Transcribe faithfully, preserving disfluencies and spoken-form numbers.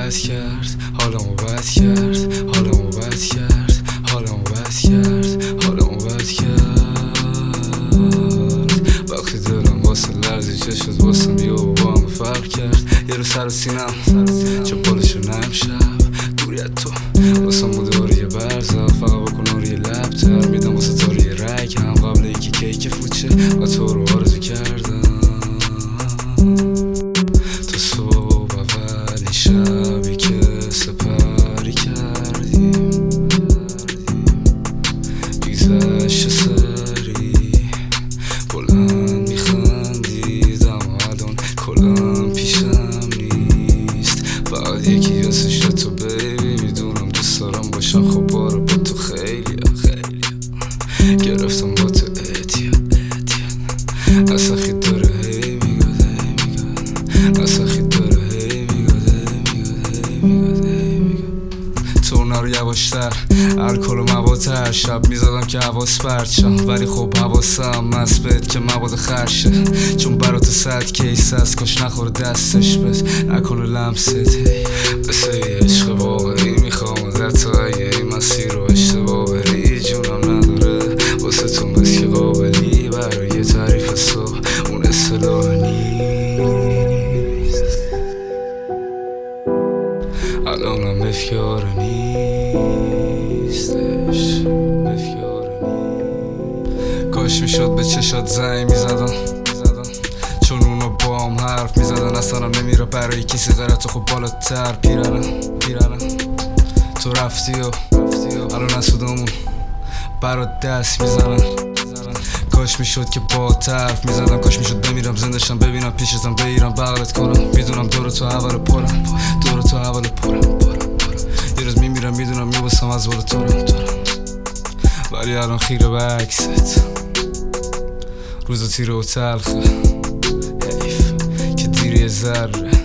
بد کرد، حالمو بد کرد، حالمو بد کرد، حالمو بد کرد، حالمو بد کرد. وقتی دلم واسه لرزی چه شد واسم یه با هم فرق کرد. یه رو سر و سینم چه بالش رو نرم شب دوریت تو واسم بود آری یه برزا. فقط بکن آری یه لب تر میدم واسه تاری یه رگ هم قبل یکی کیک فوچه و تو رو آرزو کردم. تو صبح اولی شبی که سپری کردیم بیگذشت سری بلند میخندیدم و الان کلم پیشم نیست. فقط یکی یاسش تو بیبی میدونم دوست دارم باشم. خب بارو با تو خیلی خیلی گرفتم با تو اعتیاد اعتیاد. اصلا خیلی داره هی میگاد هی میگاد اصلا خیلی داره هی میگاد هی میگاد هی میگاد هی میگاد. تو نرو یواشتر الکل و موادتر شب میزدم که حواس پرت شم ولی خب حواسم مسبت که مواد خرشه چون برا تو صد کیس هست کاش نخور دستش بس نکنه لمست هی بسه یه عشق واقعی میخوام در تو اگه این مسیر رو اشتباه بری جونم نداره واسه تو مثل قابلی برای تعریف سو اون اصطلاح نیست. الانم افکار نیستش افکار نیست. کاش میشد به چشات زنگ میزدم چون اونا با هم حرف میزدن. اصلا نمیره برای کسی غیرت تو خب بالاتر پیرنم پیرنم. تو رفتی و الان نسودمون برات دست میزنن. کاش میشد که با طرف میزدم کاش میشد بمیرم زندشم ببینم پیشتم بگیرم بغلت کنم. میدونم دور تو اول پرم دور تو اول پرم پرم یه روز میمیرم میدونم میباسم از بار تو رم ولی الان خیره به عکست روزا تیره و تلخه حیف که دیری ذره